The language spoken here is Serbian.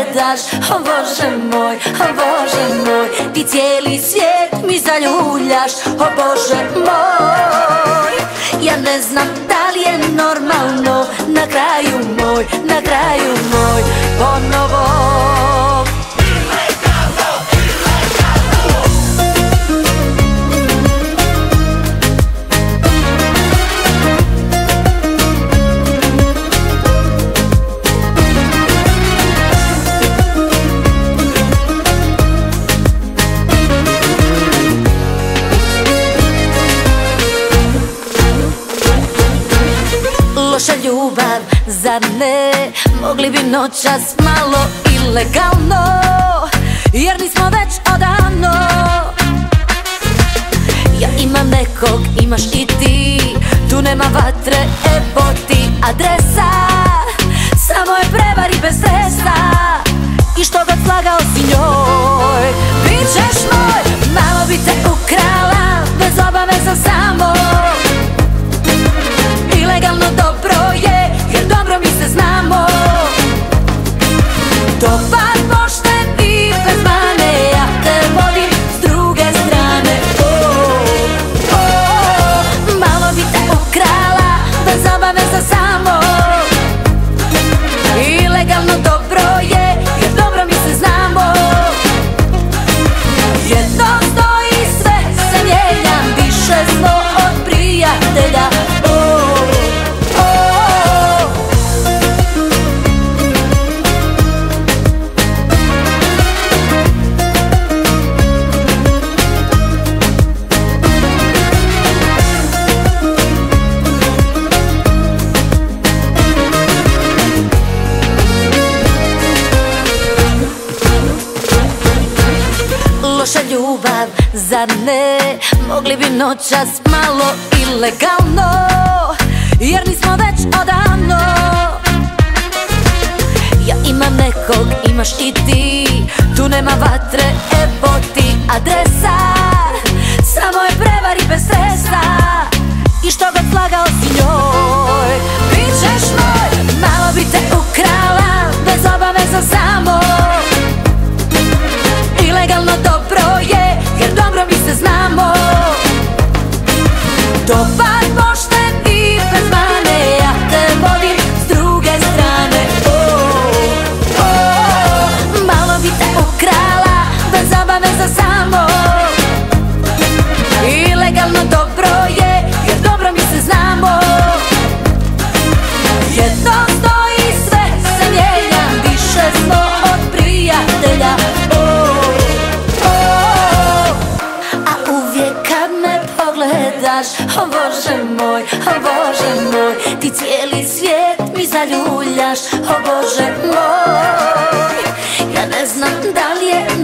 pogledaš, o Bože moj, o Bože moj, ti cijeli svijet mi zaljuljaš, o Bože moj. Ja ne znam da li je normalno, na kraju moj, ponovo. Loša ljubav, zar ne? Mogli bi noćas malo ilegalno, jer nismo već odavno. Ja imam nekog, imaš i ti, tu nema vatre, evo ti adresa. Samo je prevari bez stresa, i što god slagao si njoj, bit ćeš moj. Malo bi te ukrala, bez obaveza samo. Ilegalno dobro je, jer dobro mi se znamo. Dobar, pošten i bez mane, ja te vodim s druge strane. Malo bi te ukrala, bez obaveza samo. Ilegalno dobro je, jer dobro mi se znamo. Jedno stoji, sve se mijenja, više smo od prijatelja. Loša ljubav, zar ne? Mogli bi noćas malo ilegalno, jer nismo već odavno. Ja imam nekog, imaš i ti, tu nema vatre, evo ti adresa. Samo je prevari bez stresa, i što god slagao si njoj, bit ćeš moj. Malo bi te ukrala, bez obaveza samo. Ilegalno dobro je, jer dobro mi se znamo. Dobar, pošten i bez mane, ja te vodim s druge strane. Malo bi te ukrala, bez obaveza samo. Ilegalno dobro je, jer dobro mi se znamo. Jedno stoji, sve se mijenja, više smo od prijatelja. O Bože moj, o Bože moj, ti cijeli svijet mi zaljuljaš, o Bože moj. Ja ne znam da li je